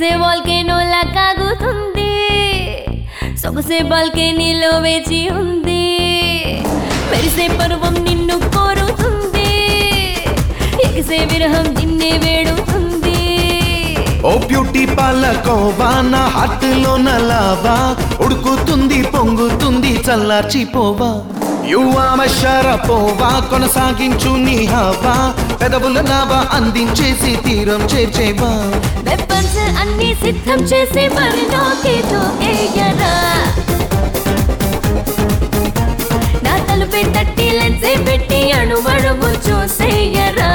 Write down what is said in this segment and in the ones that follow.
మెరిసే వాల్కేనోలా కాగుతుంది, సొగసే బాల్కనీలో వేచి ఉంది. మెరిసే పర్వం నిన్ను కోరుతుంది, ఎగిసే విరహం నిన్నే వేడుతుంది. ఓ బ్యూటీ పాలకోవా నా హార్ట్ లో నలావా, ఉడుకుతుంది పొంగుతుంది చల్లార్చిపోవా. యువమశరపోవా కొనసాగించు నీ హవా, పెదవుల నావా అందించేసి తీరం చేర్చేవా. వెపన్స్ అన్ని సిద్ధం చేసి బరిలోకి దూకేయరా, నా తలుపే తట్టి లెన్సే పెట్టి అణువణువు చూసేయరా.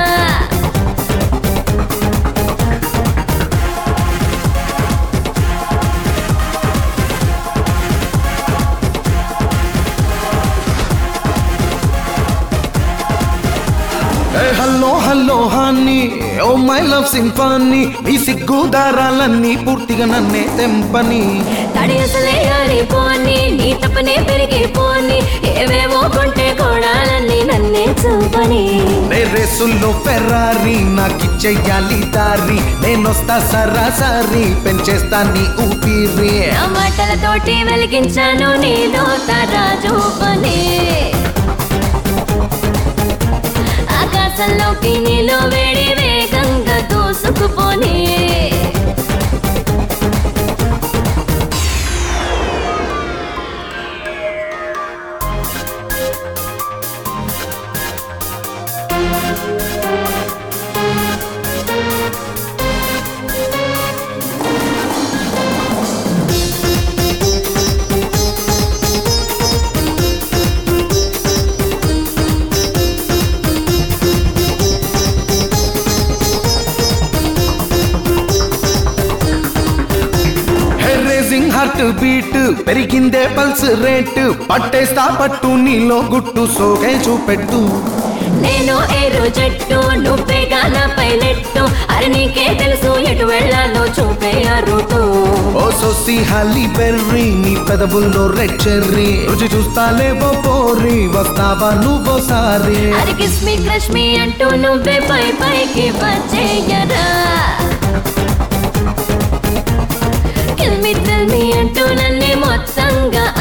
హలో హలో హాని ఓ మై లవ్ సింఫనీ, నీ సిగ్గు దారాలన్నీ పూర్తిగా నన్నే తెంపని. తడి అసలే ఆరిపోని, నీ తప్పనే పెరిగిపోని, ఏవేవో కొంటే కోడాలన్నీ నన్నే చూపని. నే రేసుల్లో ఫెర్రారీ నాకిచ్చేయాలి దారి, నేనొస్తా సరాసరి పెంచేస్తా నీ ఊపిరి. నా మాటలతోటి వెలిగించాను నీలో తరాజు పని, ఆకాశంలోకి నీలో వేడి వేగంగా దూసుకుపోని. హార్ట్ బీట్ పెరిగిందే పల్స్ రేట్, పట్టేస్తా పట్టు నీలో గుట్టు సోగే చూపెట్టు. నేను ఏరో జట్టు నువ్వేగా నా పైలెట్టు, అరే నీకే తెలుసు ఎటు వెళ్ళాలో చూపే ఆ రూటు. ఓ సోసి హాలీ బెర్రీ నీ పెదవుల్లో రెడ్ చెర్రీ, రుచి చూస్తాలేవో పోరి వస్తావా నువ్వోసారి. అరే కిస్ మీ క్రష్ మీ అంటూ నువ్వే పై పైకి వచ్చేయరా, కిల్ మీ థ్రిల్ మీ అంటూ నన్నే మొత్తంగా